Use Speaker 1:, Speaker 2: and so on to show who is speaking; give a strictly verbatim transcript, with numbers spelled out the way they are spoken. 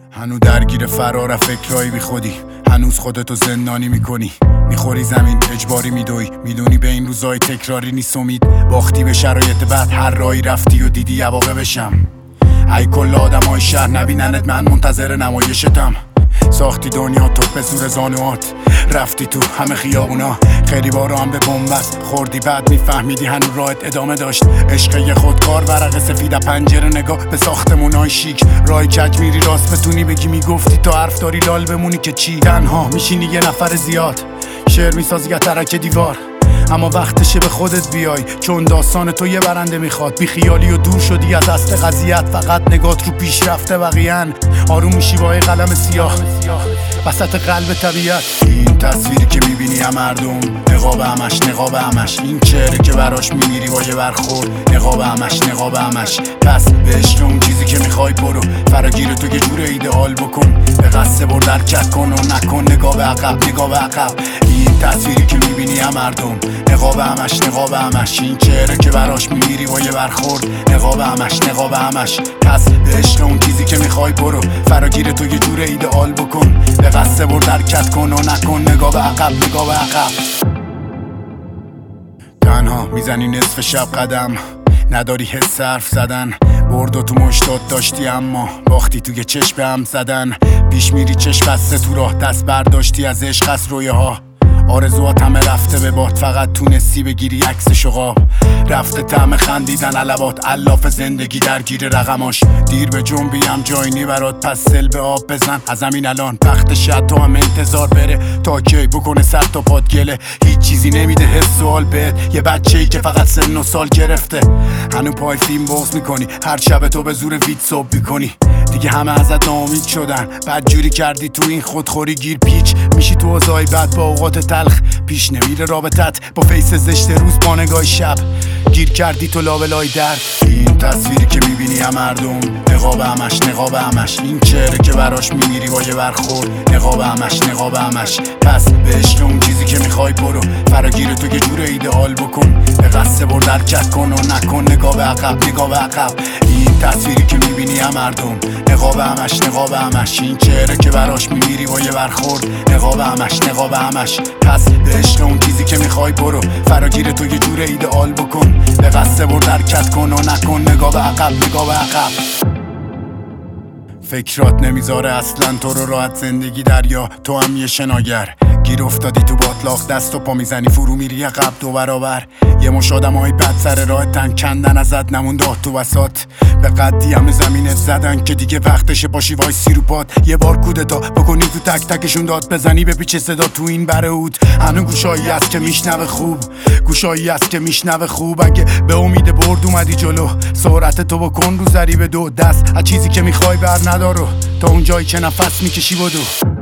Speaker 1: هنو درگیر فرار فکرایی بی خودی، هنوز خودتو زندانی میکنی، میخوری زمین اجباری میدوی، میدونی به این روزای تکراری نیست امید، باختی به شرایط بعد هر رایی رفتی و دیدی عواقبشم. ای کل آدمای شهر نبیننت من منتظر نمایشتم، ساختی دنیا تو به زور زانوات، رفتی تو همه خیابونا، خیلی بارا هم به بنبست خوردی، بعد میفهمیدی هنو راهت ادامه داشت. عشق یه خودکار ورق سفید پنجره نگاه به ساختمونای شیک، رای کج میری راست بتونی بگی میگفتی تا حرف داری لال بمونی که چی. تنها میشینی یه نفر زیاد، شعر میسازی یه ترک دیوار، اما وقتشه به خودت بیای، چون داستان تو یه برنده میخواد. بی خیالی و دور شدی از اصل قضیت، فقط نگات رو پیش رفته بقیه‌ن، آروم میشی با یه قلم سیاه وسط قلب طبیعت. این تصویری که میبینی هم مردم، نقاب همش نقاب همش، این چهره که براش میمیری با یه برخورد، نقاب همش نقاب همش. پس به عشق اون چیزی که میخوای برو، فراگیر تو یه جور ایدئال بکن، به قصد برد حرکت کن و نکن نگاه به عقب نگاه به عقب. این تصویری که میبینی هم مردم، نقاب همش نقاب همش، این چهره که براش میمیری با یه برخورد، نقاب همش نقاب همش. پس به عشق اون چیزی که میخوای برو، فراگیر تو یه جور ایدئال بکن، به قصد برد حرکت کن و نکن نگاه به عقب نگاه به عقب. تنها میزنی نصف شب قدم، نداری حس حرف زدن، برد و تو مشتات داشتی اما باختی توی چشم هم زدن. پیش میری چشم بسته تو راه، دست برداشتی از عشق از رویه ها، آرزوات همه رفته به باد، فقط تونستی بگیری عکس شقاب. رفته طعم خندیدن علوات، الاف زندگی درگیر رقماش، دیر به جنبی هم جاینی برات، پس سل به آب بزن از همین الان. وقت شد تو هم انتظار بره تا کی بکنه سر تا پاد گله، هیچ چیزی نمیده حس سوال بهت، یه بچه ای که فقط سن و سال گرفته. هنو پای فیلم باز میکنی، هر شب تو به زور وید صبح میکنی، دیگه همه ازت ناامید شدن، بعد جوری کردی تو این خودخوری گیر پیچ میشی تو اوضاعی بعد با اوقات تلخ، پیش نمیره رابطت با فیس زشت روز با نگاه شب، گیر کردی تو لابلای در. این تصویری که میبینی هم مردم، نقاب همش نقاب همش، این چهره که براش میمیری با یه برخورد، نقاب همش نقاب همش. پس به عشق اون چیزی که میخوای برو، فراگیر تو یه جور ایدئال بکن، به قصد برد حرکت کن و نکن نگاه به عقب نگاه به عقب. این تصویری که میبینی هم مردم، نقاب همش نقاب همش، این چهره که براش میمیری با یه برخورد، نقاب همش نقاب همش. پس به عشق اون چیزی که میخوای برو، فراگیر تو یه جور ایدئال بکن، به قصد برد حرکت کن و نکن نگاه به عقب نگاه به عقب. فکرات نمیذاره اصلا تو رو راحت زندگی دریا، تو هم یه شناگر، گیر افتادی تو باطلاق، دست و پا میزنی فرو میری عقب دو برابر. یه مش آدمای بد سر راه تن کندن ازت، نمونده تو وسط، به قدی همه زمینت زدن که دیگه وقتشه باشی وایسی رو پات. یه بار کودتا بکنی تو تک تکشون داد بزنی، به پیچ صدا تو این برهود. هنو گوشایی هست که میشنوه خوب، گوشایی هست که میشنوه خوب. اگه به امید برد اومدی جلو، سرعت تو بکن رو ضریب دو، دست از چیزی که میخوای بر ندارو، تا اون جایی که نفس میکشی بدو.